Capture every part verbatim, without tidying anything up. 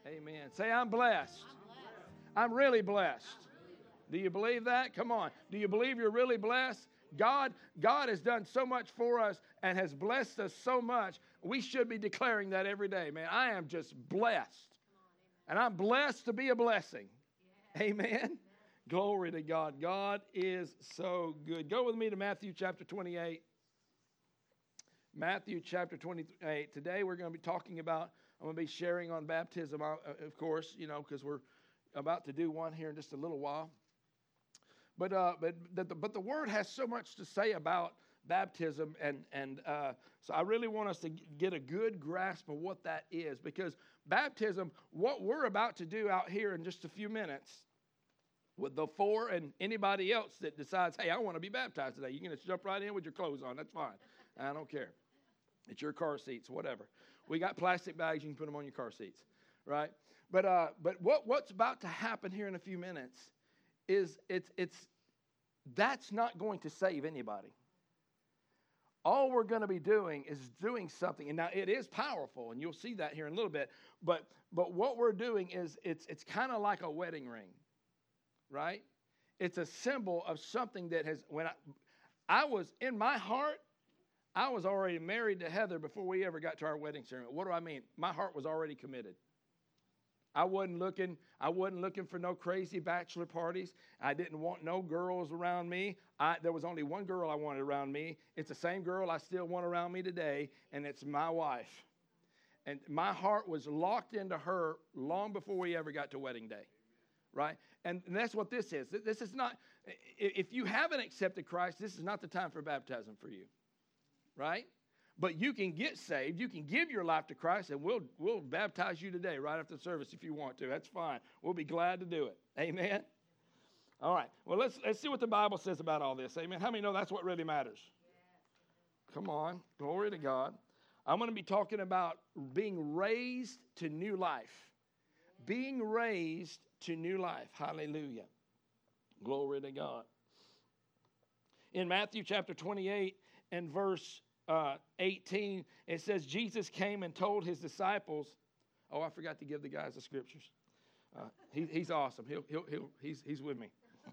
Amen. Say, I'm blessed. I'm really blessed. Do you believe that? Come on. Do you believe you're really blessed? God, God has done so much for us and has blessed us so much. We should be declaring that every day, man. I am just blessed. And I'm blessed to be a blessing. Amen. Glory to God. God is so good. Go with me to Matthew chapter twenty-eight. Matthew chapter twenty-eight. Today we're going to be talking about, I'm going to be sharing on baptism, of course, you know, because we're about to do one here in just a little while. But uh, but the, but the Word has so much to say about baptism, and and uh, so I really want us to get a good grasp of what that is, because baptism, what we're about to do out here in just a few minutes, with the four and anybody else that decides, hey, I want to be baptized today, you can just jump right in with your clothes on. That's fine. I don't care. It's your car seats, whatever. We got plastic bags. You can put them on your car seats, right? But uh, but what what's about to happen here in a few minutes is it's it's that's not going to save anybody. All we're going to be doing is doing something, and now it is powerful, and you'll see that here in a little bit. But but what we're doing is it's it's kind of like a wedding ring, right? It's a symbol of something that has when I I was in my heart, I was already married to Heather before we ever got to our wedding ceremony. What do I mean? My heart was already committed. I wasn't looking, I wasn't looking for no crazy bachelor parties. I didn't want no girls around me. I, there was only one girl I wanted around me. It's the same girl I still want around me today, and it's my wife. And my heart was locked into her long before we ever got to wedding day, right? And, and that's what this is. This is not, if you haven't accepted Christ, this is not the time for baptism for you, right? But you can get saved. You can give your life to Christ, and we'll we'll baptize you today right after the service if you want to. That's fine. We'll be glad to do it. Amen? All right. Well, let's let's see what the Bible says about all this. Amen. How many know that's what really matters? Come on. Glory to God. I'm going to be talking about being raised to new life. Being raised to new life. Hallelujah. Glory to God. In Matthew chapter twenty-eight and verse Uh, eighteen, it says, Jesus came and told his disciples. Oh, I forgot to give the guys the scriptures. Uh, he, he's awesome. He'll, he'll, he'll, he's, he's with me.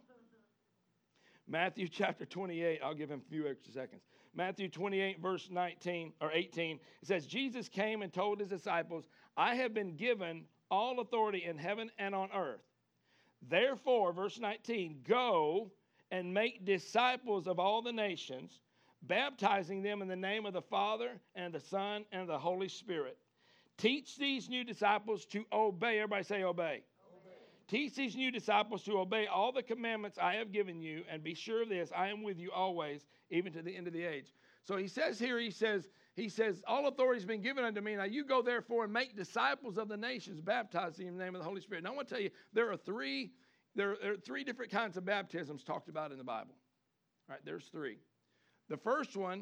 Matthew chapter twenty-eight. I'll give him a few extra seconds. Matthew twenty-eight, verse nineteen or eighteen. It says, Jesus came and told his disciples, I have been given all authority in heaven and on earth. Therefore, verse nineteen, go and make disciples of all the nations, baptizing them in the name of the Father and the Son and the Holy Spirit. Teach these new disciples to obey. Everybody say obey. Obey. Teach these new disciples to obey all the commandments I have given you, and be sure of this, I am with you always, even to the end of the age. So he says here, he says, he says, all authority has been given unto me. Now you go therefore and make disciples of the nations, baptizing in the name of the Holy Spirit. Now I want to tell you, there are three, there are, there are three different kinds of baptisms talked about in the Bible. All right, there's three. The first one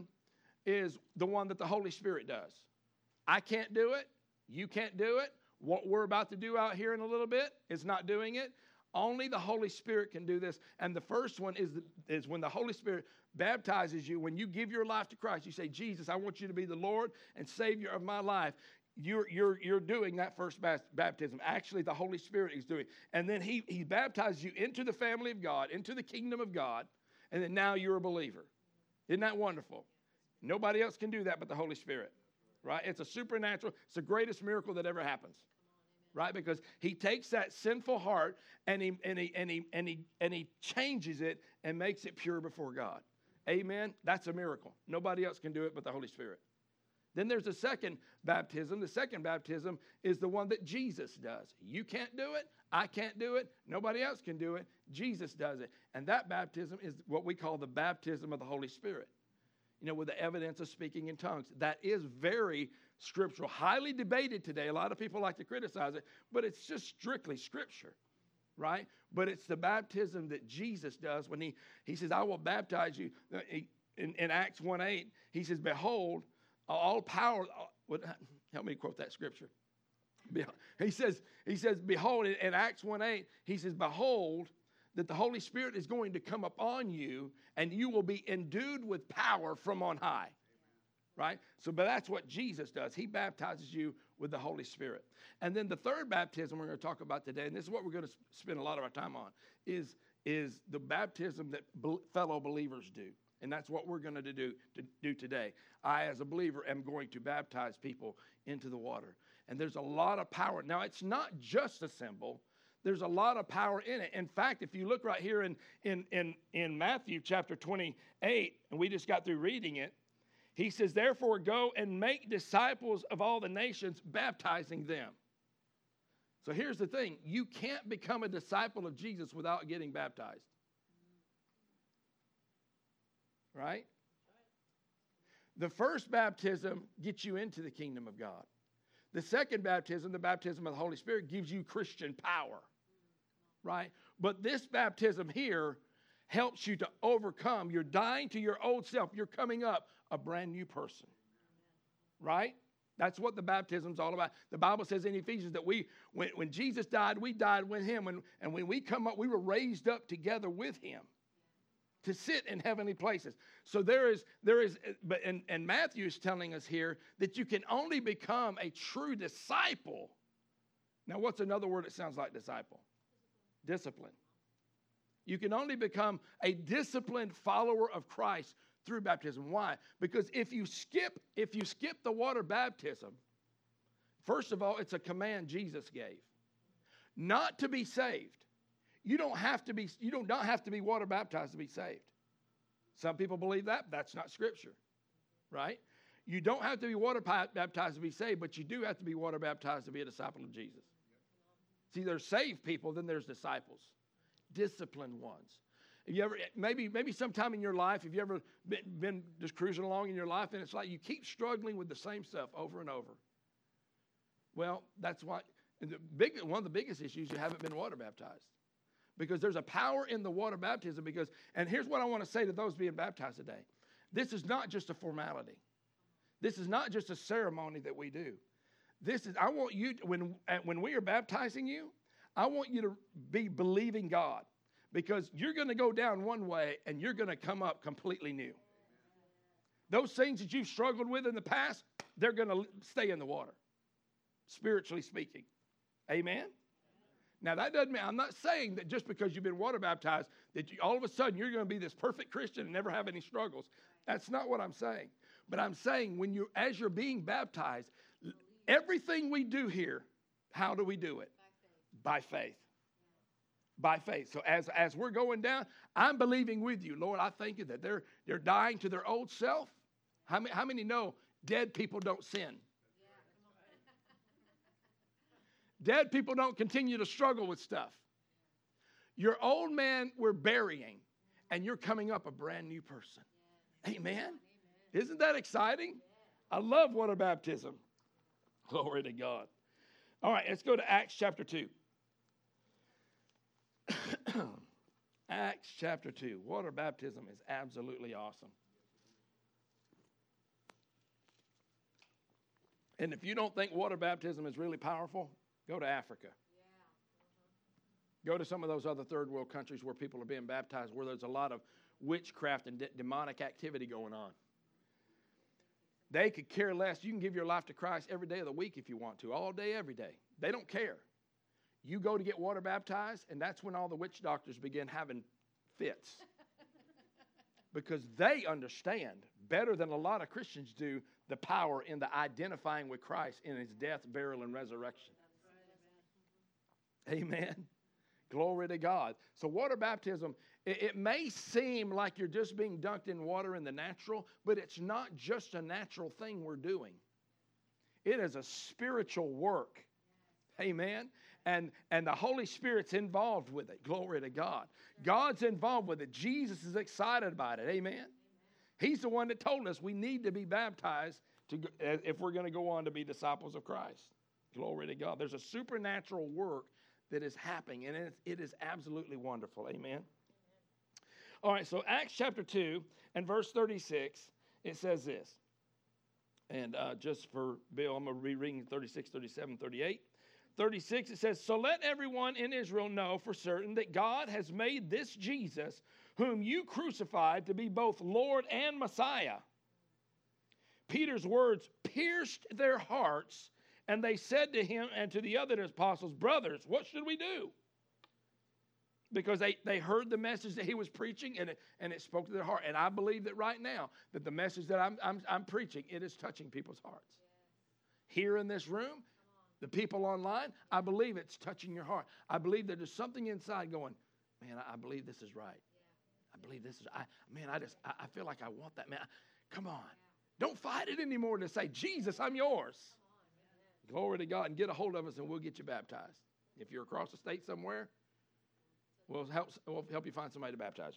is the one that the Holy Spirit does. I can't do it. You can't do it. What we're about to do out here in a little bit is not doing it. Only the Holy Spirit can do this. And the first one is, the, is when the Holy Spirit baptizes you. When you give your life to Christ, you say, Jesus, I want you to be the Lord and Savior of my life. You're, you're, you're doing that first baptism. Actually, the Holy Spirit is doing. And then he, he baptizes you into the family of God, into the kingdom of God. And then now you're a believer. Isn't that wonderful? Nobody else can do that but the Holy Spirit, right? It's a supernatural, it's the greatest miracle that ever happens, right? Because he takes that sinful heart and he and he and he and he and he changes it and makes it pure before God. Amen. That's a miracle. Nobody else can do it but the Holy Spirit. Then there's a second baptism. The second baptism is the one that Jesus does. You can't do it. I can't do it. Nobody else can do it. Jesus does it. And that baptism is what we call the baptism of the Holy Spirit. You know, with the evidence of speaking in tongues. That is very scriptural. Highly debated today. A lot of people like to criticize it, but it's just strictly scripture, right? But it's the baptism that Jesus does when he, he says, I will baptize you. In, in Acts one eight, he says, behold, all power, what, help me quote that scripture. He says, he says, behold, in Acts one eight, he says, behold, that the Holy Spirit is going to come upon you, and you will be endued with power from on high. right? So, but that's what Jesus does. He baptizes you with the Holy Spirit. And then the third baptism we're going to talk about today, and this is what we're going to spend a lot of our time on, is, is the baptism that be- fellow believers do. And that's what we're going to do, to do today. I, as a believer, am going to baptize people into the water. And there's a lot of power. Now, it's not just a symbol. There's a lot of power in it. In fact, if you look right here in, in, in, in Matthew chapter twenty-eight, and we just got through reading it, he says, therefore, go and make disciples of all the nations, baptizing them. So here's the thing. You can't become a disciple of Jesus without getting baptized. Right? The first baptism gets you into the kingdom of God. The second baptism, the baptism of the Holy Spirit, gives you Christian power. Right? But this baptism here helps you to overcome. You're dying to your old self. You're coming up a brand new person. Right? That's what the baptism's all about. The Bible says in Ephesians that we, when, when Jesus died, we died with him. And, and when we come up, we were raised up together with him to sit in heavenly places. So there is, there is, but and, and Matthew is telling us here that you can only become a true disciple. Now, what's another word that sounds like disciple? Discipline. You can only become a disciplined follower of Christ through baptism. Why? Because if you skip, if you skip the water baptism, first of all, it's a command Jesus gave. Not to be saved. You don't have to be, you don't not have to be water baptized to be saved. Some people believe that. That's not scripture. Right? You don't have to be water baptized to be saved, but you do have to be water baptized to be a disciple of Jesus. See, there's saved people, then there's disciples. Disciplined ones. Have you ever, maybe, maybe sometime in your life, have you ever been, been just cruising along in your life and it's like you keep struggling with the same stuff over and over? Well, that's why, and the big, one of the biggest issues, you haven't been water baptized. Because there's a power in the water baptism. Because, and here's what I want to say to those being baptized today. This is not just a formality. This is not just a ceremony that we do. This is, I want you, to, when, when we are baptizing you, I want you to be believing God. Because you're going to go down one way and you're going to come up completely new. Those things that you've struggled with in the past, they're going to stay in the water. Spiritually speaking. Amen? Now, that doesn't mean, I'm not saying that just because you've been water baptized, that you, all of a sudden you're going to be this perfect Christian and never have any struggles. That's not what I'm saying. But I'm saying when you, as you're being baptized, everything we do here, how do we do it? By faith. By faith. By faith. So as, as we're going down, I'm believing with you. Lord, I thank you that they're, they're dying to their old self. How many, how many know dead people don't sin? Dead people don't continue to struggle with stuff. Your old man we're burying, and you're coming up a brand new person. Amen? Isn't that exciting? I love water baptism. Glory to God. All right, let's go to Acts chapter two. Acts chapter two. Water baptism is absolutely awesome. And if you don't think water baptism is really powerful, go to Africa. Yeah. Go to some of those other third world countries where people are being baptized, where there's a lot of witchcraft and de- demonic activity going on. They could care less. You can give your life to Christ every day of the week if you want to, all day, every day. They don't care. You go to get water baptized, and that's when all the witch doctors begin having fits. Because they understand better than a lot of Christians do the power in the identifying with Christ in his death, burial, and resurrection. Amen. Glory to God. So water baptism, it, it may seem like you're just being dunked in water in the natural, but it's not just a natural thing we're doing. It is a spiritual work. Amen. And, and the Holy Spirit's involved with it. Glory to God. God's involved with it. Jesus is excited about it. Amen. He's the one that told us we need to be baptized to, if we're going to go on to be disciples of Christ. Glory to God. There's a supernatural work that is happening, and it, it is absolutely wonderful. Amen. All right, so Acts chapter two and verse thirty-six, it says this. And uh, just for Bill, I'm going to be reading thirty-six, thirty-seven, thirty-eight. thirty-six, it says, so let everyone in Israel know for certain that God has made this Jesus, whom you crucified, to be both Lord and Messiah. Peter's words pierced their hearts, and they said to him and to the other apostles, brothers, what should we do? Because they, they heard the message that he was preaching, and it, and it spoke to their heart. And I believe that right now, that the message that I'm, I'm, I'm preaching, it is touching people's hearts. Here in this room, the people online, I believe it's touching your heart. I believe that there's something inside going, man, I, I believe this is right. I believe this is, I, man, I just, I, I feel like I want that, man. Come on. Don't fight it anymore to say, Jesus, I'm yours. Glory to God, and get a hold of us, and we'll get you baptized. If you're across the state somewhere, we'll help, we'll help you find somebody to baptize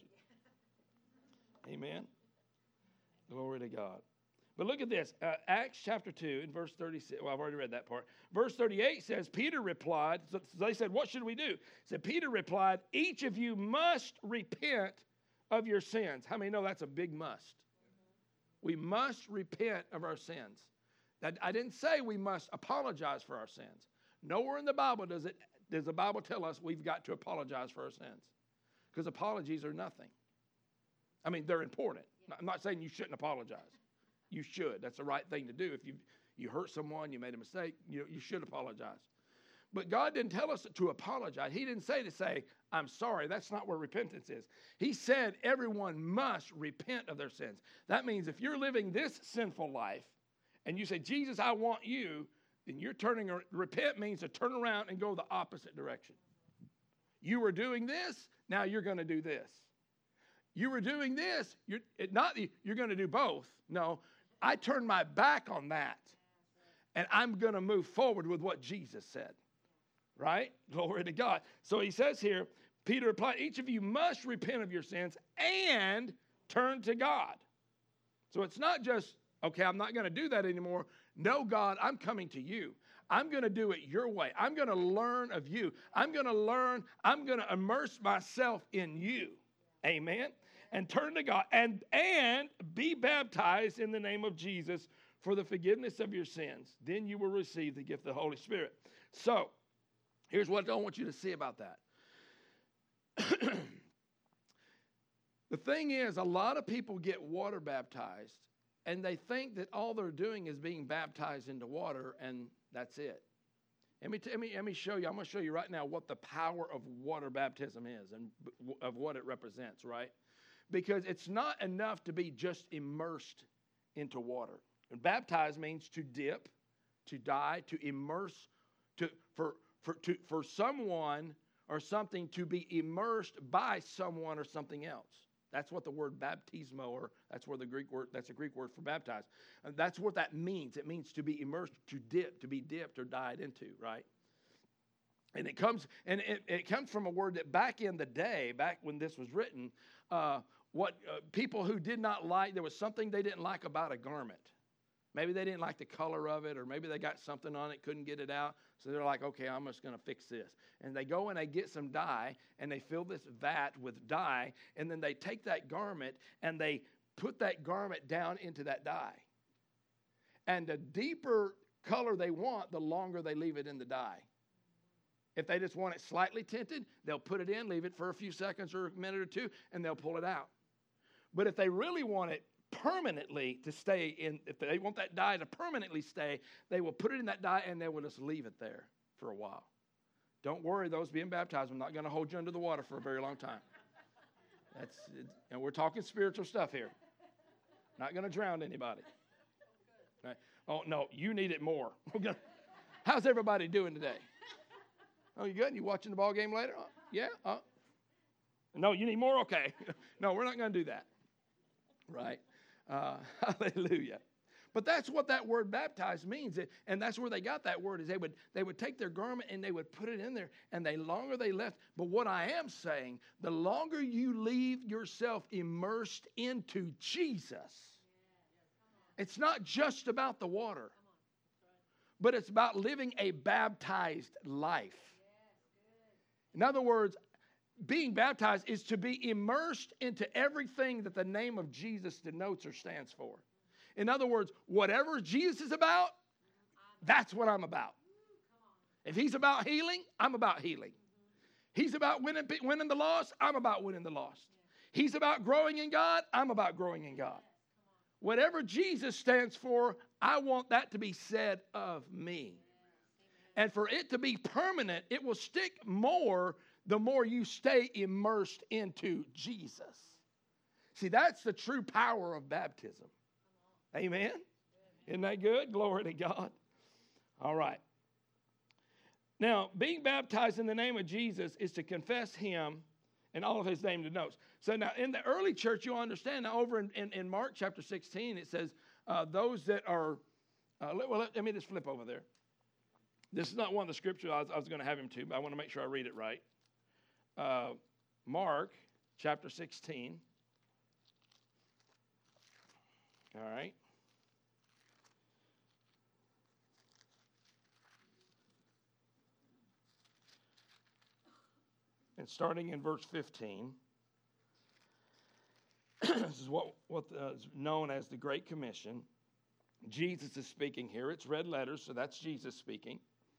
you. Amen. Glory to God. But look at this. Uh, Acts chapter two in verse thirty-six. Well, I've already read that part. Verse thirty-eight says, Peter replied, so they said, what should we do? Said Peter replied, each of you must repent of your sins. How many know that's a big must? We must repent of our sins. That, I didn't say we must apologize for our sins. Nowhere in the Bible does it does the Bible tell us we've got to apologize for our sins. Because apologies are nothing. I mean, they're important. Yeah. I'm not saying you shouldn't apologize. You should. That's the right thing to do. If you you hurt someone, you made a mistake, you, you should apologize. But God didn't tell us to apologize. He didn't say to say, I'm sorry. That's not where repentance is. He said everyone must repent of their sins. That means if you're living this sinful life and you say, Jesus, I want you, then you're turning, repent means to turn around and go the opposite direction. You were doing this, now you're going to do this. You were doing this, you're it, not you're going to do both. No, I turned my back on that, and I'm going to move forward with what Jesus said. Right? Glory to God. So he says here, Peter replied, each of you must repent of your sins and turn to God. So it's not just, okay, I'm not going to do that anymore. No, God, I'm coming to you. I'm going to do it your way. I'm going to learn of you. I'm going to learn, I'm going to immerse myself in you. Amen. And turn to God and, and be baptized in the name of Jesus for the forgiveness of your sins. Then you will receive the gift of the Holy Spirit. So, here's what I want you to see about that. The thing is, a lot of people get water baptized, and they think that all they're doing is being baptized into water, and that's it. Let me, t- let me, let me show you. I'm going to show you right now what the power of water baptism is and b- of what it represents, right? Because it's not enough to be just immersed into water. And baptize means to dip, to die, to immerse, to for for to for someone or something to be immersed by someone or something else. That's what the word baptismo, or that's where the Greek word, that's a Greek word for baptize. And that's what that means. It means to be immersed, to dip, to be dipped or died into, right? And it comes and it, it comes from a word that back in the day, back when this was written, uh, what uh, people who did not like, there was something they didn't like about a garment. Maybe they didn't like the color of it, or maybe they got something on it, couldn't get it out. So they're like, okay, I'm just going to fix this. And they go and they get some dye, and they fill this vat with dye, and then they take that garment, and they put that garment down into that dye. And the deeper color they want, the longer they leave it in the dye. If they just want it slightly tinted, they'll put it in, leave it for a few seconds or a minute or two, and they'll pull it out. But if they really want it permanently to stay in, if they want that dye to permanently stay, they will put it in that dye and they will just leave it there for a while. Don't worry, those being baptized, I'm not going to hold you under the water for a very long time. That's, and we're talking spiritual stuff here. Not going to drown anybody. Right? Oh, no, you need it more. How's everybody doing today? Oh, you good? You watching the ball game later? Uh, yeah? Uh, no, you need more? Okay. No, we're not going to do that. Right? Uh, hallelujah. But that's what that word baptized means. And that's where they got that word, is they would they would take their garment and they would put it in there, and the longer they left. But what I am saying, the longer you leave yourself immersed into Jesus, it's not just about the water, but it's about living a baptized life. In other words, being baptized is to be immersed into everything that the name of Jesus denotes or stands for. In other words, whatever Jesus is about, that's what I'm about. If he's about healing, I'm about healing. He's about winning, winning the lost, I'm about winning the lost. He's about growing in God, I'm about growing in God. whatever Jesus stands for, I want that to be said of me. And for it to be permanent, it will stick more the more you stay immersed into Jesus. See, that's the true power of baptism. Amen? Isn't that good? Glory to God. All right. Now, being baptized in the name of Jesus is to confess him and all of his name denotes. So now, in the early church, you'll understand. Now, over in, in, in Mark chapter sixteen, it says, uh, those that are, uh, let, well, let, let me just flip over there. This is not one of the scriptures I was, I was going to have him to, but I want to make sure I read it right. Uh, Mark chapter sixteen. All right. And starting in verse fifteen, this is what, what uh, is known as the Great Commission. Jesus is speaking here. It's red letters, so that's Jesus speaking.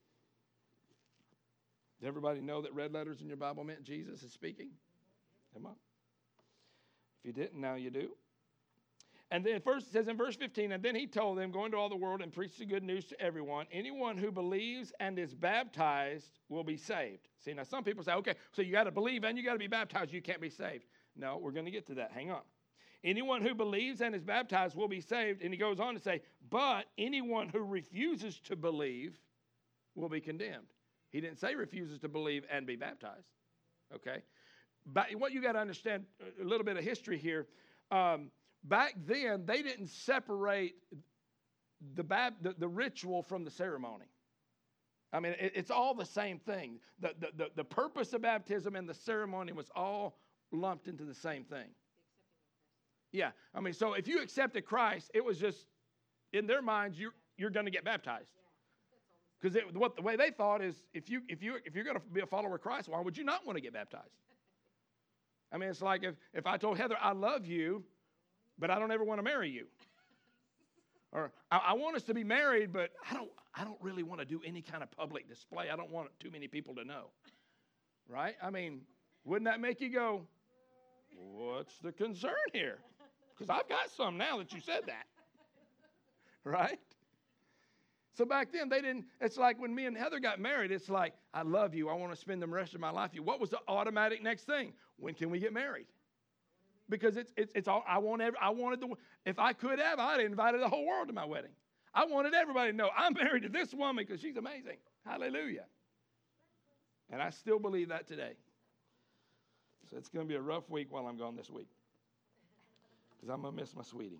Does everybody know that red letters in your Bible meant Jesus is speaking? Come on. If you didn't, now you do. And then first it says in verse fifteen, and then he told them, go into all the world and preach the good news to everyone. Anyone who believes and is baptized will be saved. See, now some people say, okay, so you got to believe and you got to be baptized. You can't be saved. No, we're going to get to that. Hang on. Anyone who believes and is baptized will be saved. And he goes on to say, but anyone who refuses to believe will be condemned. He didn't say refuses to believe and be baptized. Okay? But what you got to understand, a little bit of history here. Um, Back then, they didn't separate the, bab- the, the ritual from the ceremony. I mean, it, it's all the same thing. The, the, the, the purpose of baptism and the ceremony was all lumped into the same thing. Yeah, I mean, so if you accepted Christ, it was just, in their minds, you're, you're going to get baptized. Because what the way they thought is, if, you, if, you, if you're going to be a follower of Christ, why would you not want to get baptized? I mean, it's like if, if I told Heather, I love you, but I don't ever want to marry you. Or I, I want us to be married, but I don't I don't really want to do any kind of public display. I don't want too many people to know. Right? I mean, wouldn't that make you go, what's the concern here? Because I've got some now that you said that. Right? So back then, they didn't, it's like when me and Heather got married, it's like, I love you. I want to spend the rest of my life with you. What was the automatic next thing? When can we get married? Because it's it's it's all I want. Every, I wanted the. If I could have, I'd have invited the whole world to my wedding. I wanted everybody to know I'm married to this woman because she's amazing. Hallelujah. And I still believe that today. So it's going to be a rough week while I'm gone this week because I'm going to miss my sweetie.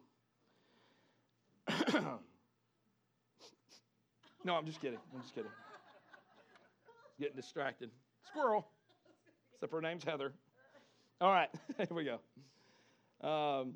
No, I'm just kidding. I'm just kidding. Getting distracted. Squirrel. Except her name's Heather. All right, here we go. Um,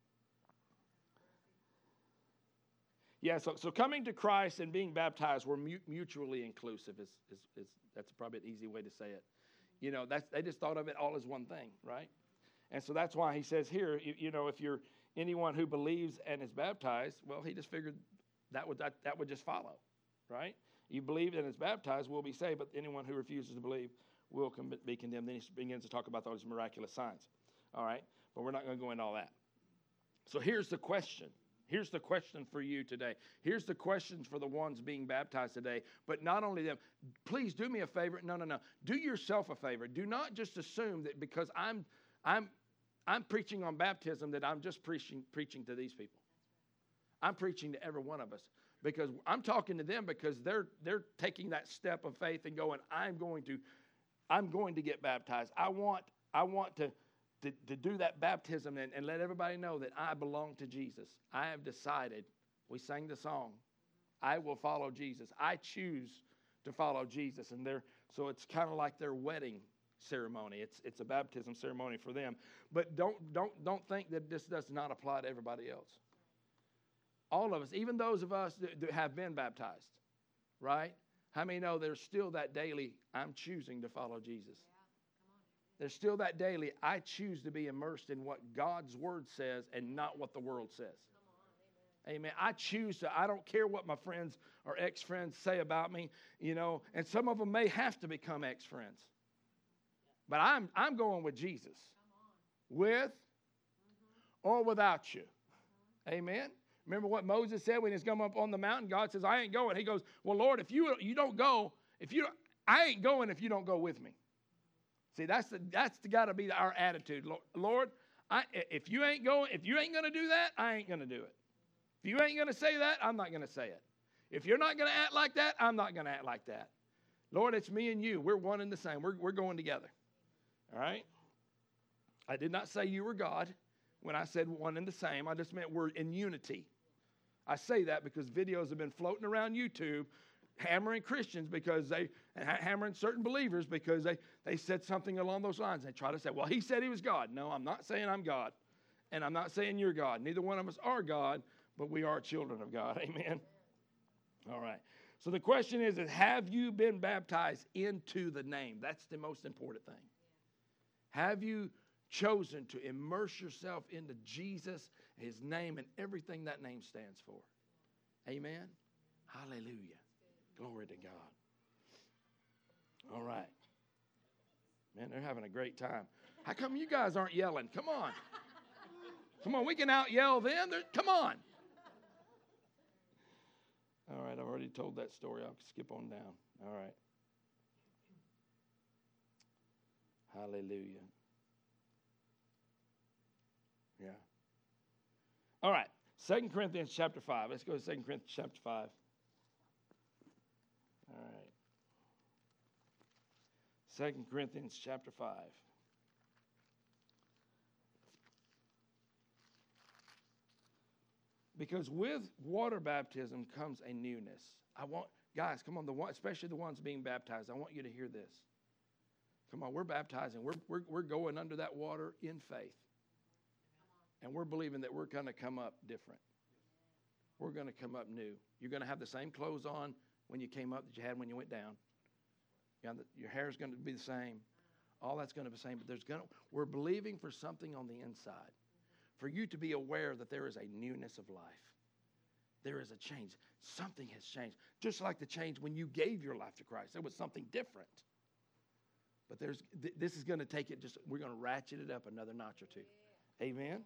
yeah, so, so coming to Christ and being baptized were mu- mutually inclusive. Is, is, is, that's probably an easy way to say it. You know, that's, they just thought of it all as one thing, right? And so that's why he says here, you, you know, if you're anyone who believes and is baptized, well, he just figured that would, that, that would just follow, right? You believe and is baptized will be saved, but anyone who refuses to believe will be condemned. Then he begins to talk about those miraculous signs. All right? But we're not going to go into all that. So here's the question. Here's the question for you today. Here's the questions for the ones being baptized today. But not only them, please do me a favor. No, no, no. Do yourself a favor. Do not just assume that because I'm I'm I'm preaching on baptism that I'm just preaching preaching to these people. I'm preaching to every one of us. Because I'm talking to them because they're they're taking that step of faith and going, I'm going to I'm going to get baptized. I want, I want to, to, to do that baptism and, and let everybody know that I belong to Jesus. I have decided, we sang the song, I will follow Jesus. I choose to follow Jesus. And they're, so it's kind of like their wedding ceremony. It's it's a baptism ceremony for them. But don't don't don't think that this does not apply to everybody else. All of us, even those of us that, that have been baptized, right? How many know there's still that daily, I'm choosing to follow Jesus? Yeah, there's still that daily, I choose to be immersed in what God's word says and not what the world says. On, amen. amen. I choose to, I don't care what my friends or ex-friends say about me, you know, and some of them may have to become ex-friends. But I'm, I'm going with Jesus. With mm-hmm. or without you. Amen. Remember what Moses said when he's come up on the mountain? God says, I ain't going. He goes, well, Lord, if you, you don't go, if you, I ain't going if you don't go with me. See, that's the, that's got to be our attitude. Lord, I, if you ain't going, if you ain't going to do that, I ain't going to do it. If you ain't going to say that, I'm not going to say it. If you're not going to act like that, I'm not going to act like that. Lord, it's me and you. We're one and the same. We're, we're going together. All right? I did not say you were God when I said one and the same. I just meant we're in unity. I say that because videos have been floating around YouTube hammering Christians because they, hammering certain believers because they, they said something along those lines. They try to say, well, he said he was God. No, I'm not saying I'm God. And I'm not saying you're God. Neither one of us are God, but we are children of God. Amen. All right. So the question is, is have you been baptized into the name? That's the most important thing. Have you chosen to immerse yourself into Jesus, his name, and everything that name stands for? Amen. Hallelujah. Glory to God. All right. Man, they're having a great time. How come you guys aren't yelling? Come on. Come on, we can out yell them. They're, come on. All right, I've already told that story. I'll skip on down. All right. Hallelujah. Yeah. All right. Second Corinthians chapter five. Let's go to Second Corinthians chapter five. All right. Second Corinthians chapter five. Because with water baptism comes a newness. I want, guys, come on, the one, especially the ones being baptized, I want you to hear this. Come on, we're baptizing. We're, we're, we're going under that water in faith. And we're believing that we're going to come up different. We're going to come up new. You're going to have the same clothes on when you came up that you had when you went down. You know, your hair is going to be the same. All that's going to be the same. But there's going to, we're believing for something on the inside. For you to be aware that there is a newness of life. There is a change. Something has changed. Just like the change when you gave your life to Christ. There was something different. But there's th- this is going to take it just, we're going to ratchet it up another notch or two. Amen?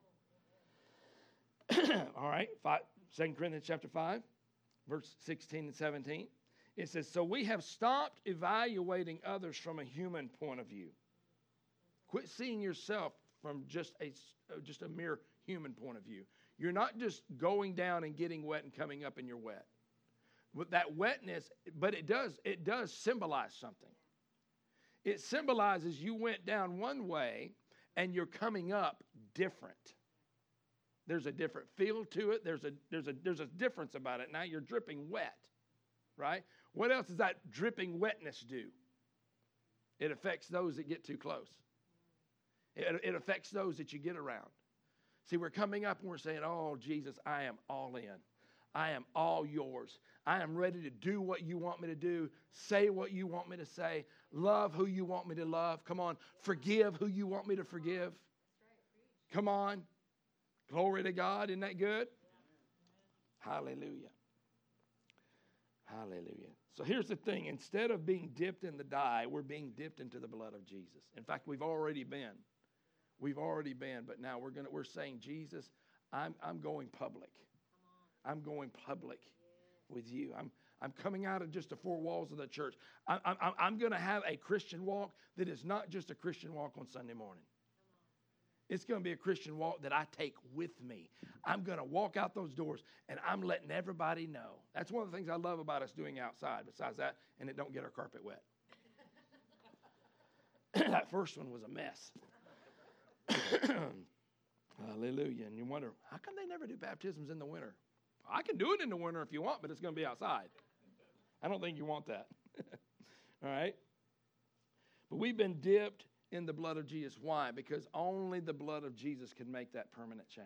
All right. Five, Second Corinthians chapter five, verse sixteen and seventeen. It says, so we have stopped evaluating others from a human point of view. Quit seeing yourself from just a, just a mere human point of view. You're not just going down and getting wet and coming up and you're wet. With that wetness, but it does, it does symbolize something. It symbolizes you went down one way and you're coming up different. There's a different feel to it. There's a, there's a, there's a difference about it. Now you're dripping wet, right? What else does that dripping wetness do? It affects those that get too close. It, it affects those that you get around. See, we're coming up and we're saying, oh, Jesus, I am all in. I am all yours. I am ready to do what you want me to do, say what you want me to say, love who you want me to love. Come on, forgive who you want me to forgive. Come on. Glory to God. Isn't that good? Hallelujah. Hallelujah. So here's the thing. Instead of being dipped in the dye, we're being dipped into the blood of Jesus. In fact, we've already been. We've already been, but now we're gonna we're saying, Jesus, I'm I'm going public. I'm going public with you. I'm I'm coming out of just the four walls of the church. I'm I'm I'm going to have a Christian walk that is not just a Christian walk on Sunday morning. It's going to be a Christian walk that I take with me. I'm going to walk out those doors, and I'm letting everybody know. That's one of the things I love about us doing outside, besides that, and it don't get our carpet wet. That first one was a mess. Hallelujah. And you wonder, how come they never do baptisms in the winter? I can do it in the winter if you want, but it's going to be outside. I don't think you want that. All right? But we've been dipped in the blood of Jesus. Why? Because only the blood of Jesus can make that permanent change.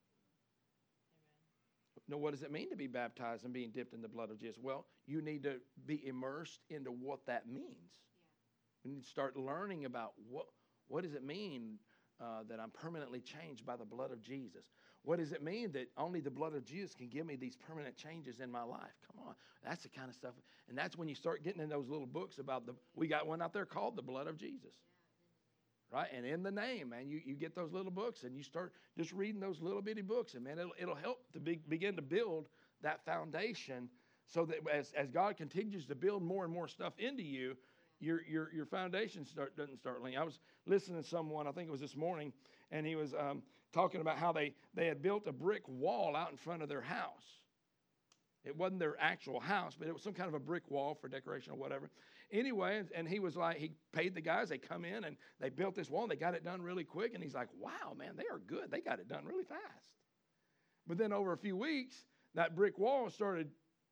Amen. Now, what does it mean to be baptized and being dipped in the blood of Jesus? Well, you need to be immersed into what that means. Yeah. You need to start learning about what, what does it mean uh, that I'm permanently changed by the blood of Jesus? What does it mean that only the blood of Jesus can give me these permanent changes in my life? Come on. That's the kind of stuff. And that's when you start getting in those little books about the, we got one out there called The Blood of Jesus. right? And in the name, man, you, you get those little books and you start just reading those little bitty books, and man, it'll, it'll help to be, begin to build that foundation so that as, as God continues to build more and more stuff into you, your your your foundation start, doesn't start leaning. I was listening to someone, I think it was this morning, and he was um, talking about how they, they had built a brick wall out in front of their house. It wasn't their actual house, but it was some kind of a brick wall for decoration or whatever. Anyway, and, and he was like, he paid the guys, they come in and they built this wall and they got it done really quick. And he's like, wow, man, they are good. They got it done really fast. But then over a few weeks, that brick wall started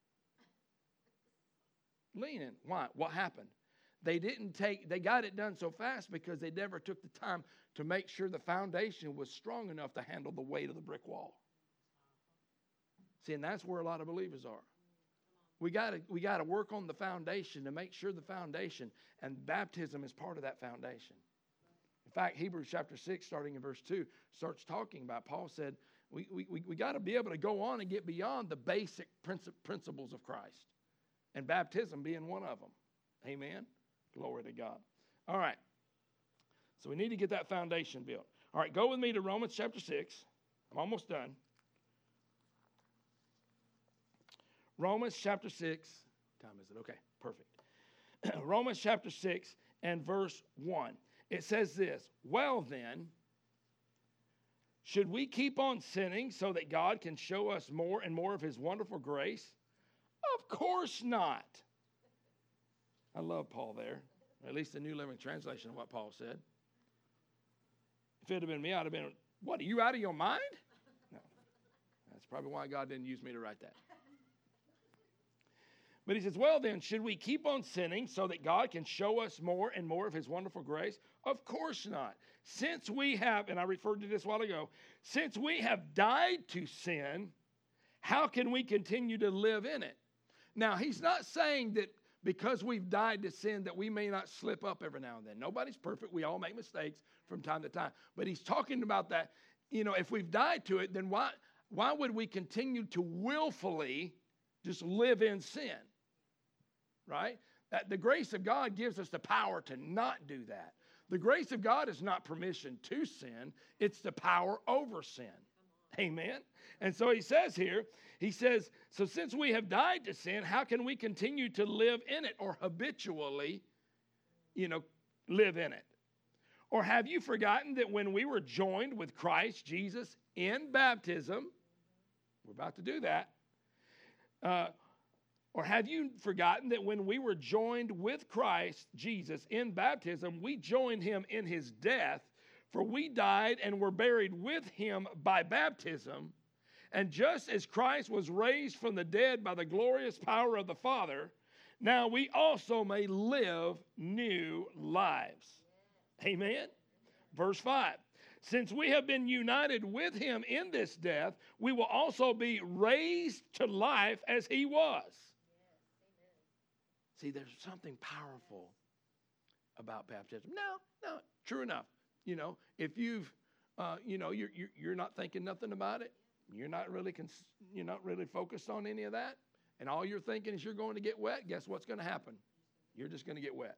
leaning. Why? What happened? They didn't take, they got it done so fast because they never took the time to make sure the foundation was strong enough to handle the weight of the brick wall. See, and that's where a lot of believers are. We got to we got to work on the foundation to make sure the foundation, and baptism is part of that foundation. In fact, Hebrews chapter six, starting in verse two, starts talking about, Paul said, we, we, we, we got to be able to go on and get beyond the basic principles of Christ, and baptism being one of them. Amen? Glory to God. All right. So we need to get that foundation built. All right, go with me to Romans chapter six. I'm almost done. Romans chapter six. What time is it? Okay, perfect. Romans chapter six and verse one. It says this, well then, should we keep on sinning so that God can show us more and more of his wonderful grace? Of course not. I love Paul there, or at least the New Living Translation of what Paul said. If it had been me, I'd have been, what, are you out of your mind? No. That's probably why God didn't use me to write that. But he says, well then, should we keep on sinning so that God can show us more and more of his wonderful grace? Of course not. Since we have, and I referred to this a while ago, since we have died to sin, how can we continue to live in it? Now, he's not saying that because we've died to sin that we may not slip up every now and then. Nobody's perfect. We all make mistakes from time to time. But he's talking about that, you know, if we've died to it, then why, why would we continue to willfully just live in sin? Right? That the grace of God gives us the power to not do that. The grace of God is not permission to sin. It's the power over sin. Amen? And so he says here, he says, so since we have died to sin, how can we continue to live in it or habitually, you know, live in it? Or have you forgotten that when we were joined with Christ Jesus in baptism, we're about to do that, uh, or have you forgotten that when we were joined with Christ Jesus in baptism, we joined him in his death, for we died and were buried with him by baptism. And just as Christ was raised from the dead by the glorious power of the Father, now we also may live new lives. Amen? Verse five. Since we have been united with him in this death, we will also be raised to life as he was. See, there's something powerful about baptism. No, no, true enough. You know, if you've, uh, you know, you're, you're you're not thinking nothing about it. You're not really, cons- you're not really focused on any of that. And all you're thinking is you're going to get wet. Guess what's going to happen? You're just going to get wet.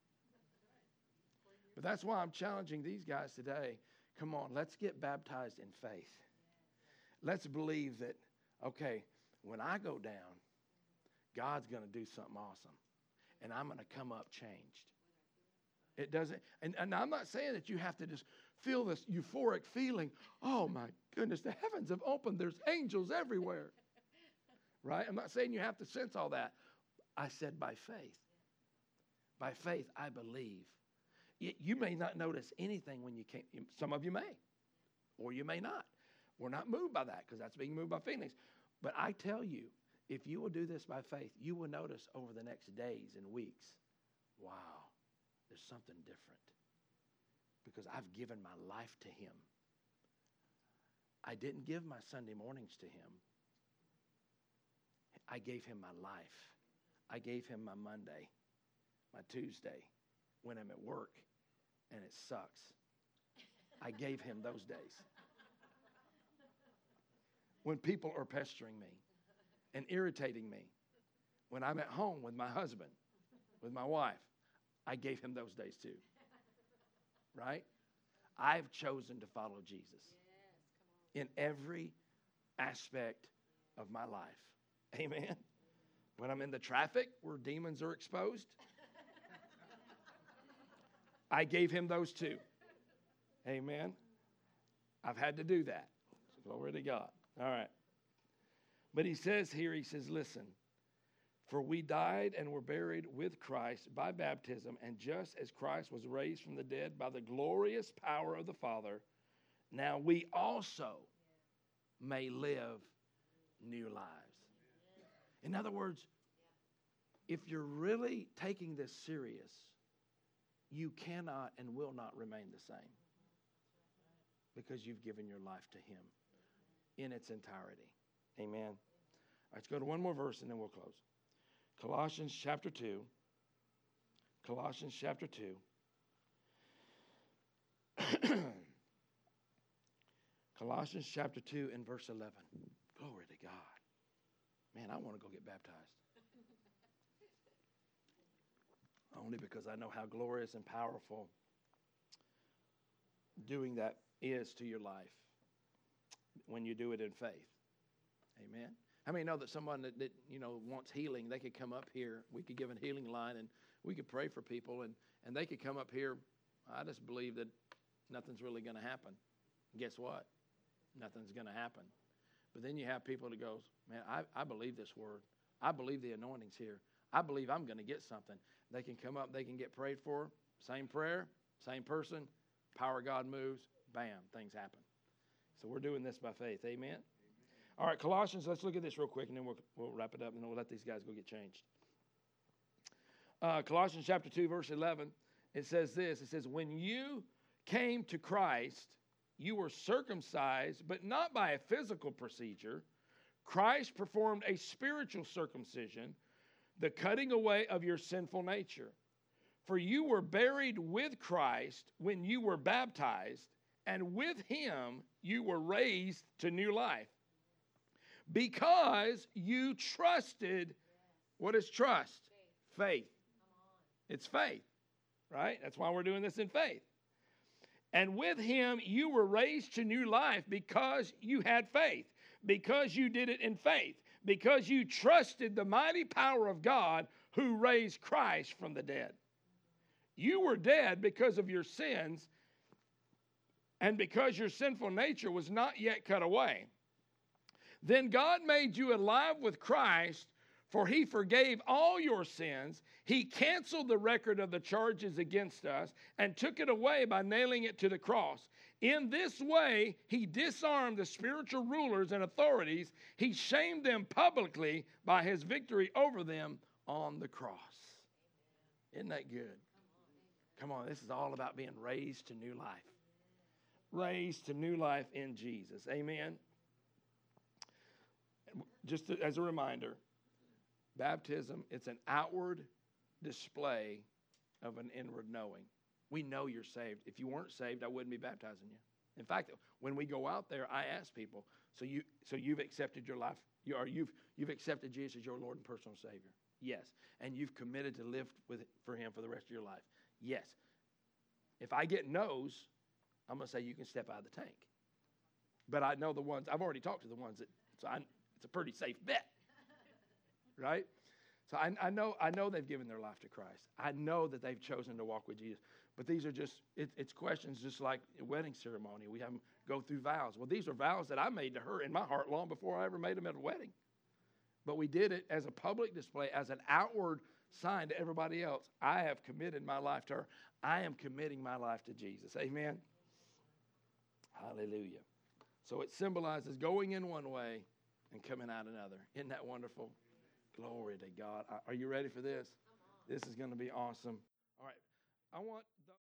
But that's why I'm challenging these guys today. Come on, let's get baptized in faith. Let's believe that, okay, when I go down, God's going to do something awesome. And I'm going to come up changed. It doesn't, and, and I'm not saying that you have to just feel this euphoric feeling, oh my goodness, the heavens have opened, there's angels everywhere. Right? I'm not saying you have to sense all that. I said by faith. By faith, I believe. You may not notice anything when you can't, some of you may, or you may not. We're not moved by that because that's being moved by feelings. But I tell you, if you will do this by faith, you will notice over the next days and weeks, wow, there's something different because I've given my life to him. I didn't give my Sunday mornings to him. I gave him my life. I gave him my Monday, my Tuesday, when I'm at work and it sucks. I gave him those days. When people are pestering me and irritating me, when I'm at home with my husband, with my wife, I gave him those days too. Right? I've chosen to follow Jesus in every aspect of my life. Amen. When I'm in the traffic where demons are exposed, I gave him those too. Amen. I've had to do that. Glory to God. All right. But he says here, he says, listen, for we died and were buried with Christ by baptism, and just as Christ was raised from the dead by the glorious power of the Father, now we also may live new lives. In other words, if you're really taking this serious, you cannot and will not remain the same because you've given your life to him in its entirety. Amen. All right, let's go to one more verse and then we'll close. Colossians chapter two. Colossians chapter two. Colossians chapter two and verse eleven. Glory to God. Man, I want to go get baptized. Only because I know how glorious and powerful doing that is to your life when you do it in faith. Amen. How many know that someone that, that you know wants healing, they could come up here. We could give a healing line and we could pray for people and, and they could come up here. I just believe that nothing's really going to happen. Guess what? Nothing's going to happen. But then you have people that goes, man, I, I believe this word. I believe the anointing's here. I believe I'm going to get something. They can come up, they can get prayed for. Same prayer, same person. Power of God moves. Bam, things happen. So we're doing this by faith. Amen? Amen. All right, Colossians, let's look at this real quick, and then we'll, we'll wrap it up, and then we'll let these guys go get changed. Uh, Colossians chapter two, verse eleven, it says this. It says, when you came to Christ, you were circumcised, but not by a physical procedure. Christ performed a spiritual circumcision, the cutting away of your sinful nature. For you were buried with Christ when you were baptized, and with him you were raised to new life. Because you trusted, what is trust? Faith. faith. It's faith, right? That's why we're doing this in faith. And with him you were raised to new life because you had faith, because you did it in faith, because you trusted the mighty power of God who raised Christ from the dead. You were dead because of your sins and because your sinful nature was not yet cut away. Then God made you alive with Christ, for he forgave all your sins. He canceled the record of the charges against us and took it away by nailing it to the cross. In this way, he disarmed the spiritual rulers and authorities. He shamed them publicly by his victory over them on the cross. Isn't that good? Come on, this is all about being raised to new life. Raised to new life in Jesus. Amen. Just as a reminder, baptism, it's an outward display of an inward knowing. We know you're saved. If you weren't saved, I wouldn't be baptizing you. In fact, when we go out there, I ask people, so you so you've accepted your life, you are you've you've accepted Jesus as your Lord and personal Savior. Yes. And you've committed to live with for him for the rest of your life. Yes. If I get no's, I'm going to say you can step out of the tank. But I know the ones, I've already talked to the ones that, so I, it's a pretty safe bet. Right? So I, I know I know they've given their life to Christ. I know that they've chosen to walk with Jesus. But these are just, it, it's questions just like a wedding ceremony. We have them go through vows. Well, these are vows that I made to her in my heart long before I ever made them at a wedding. But we did it as a public display, as an outward sign to everybody else. I have committed my life to her. I am committing my life to Jesus. Amen? Hallelujah. So it symbolizes going in one way and coming out another. Isn't that wonderful? Glory to God. Are you ready for this? This is going to be awesome. All right. I want...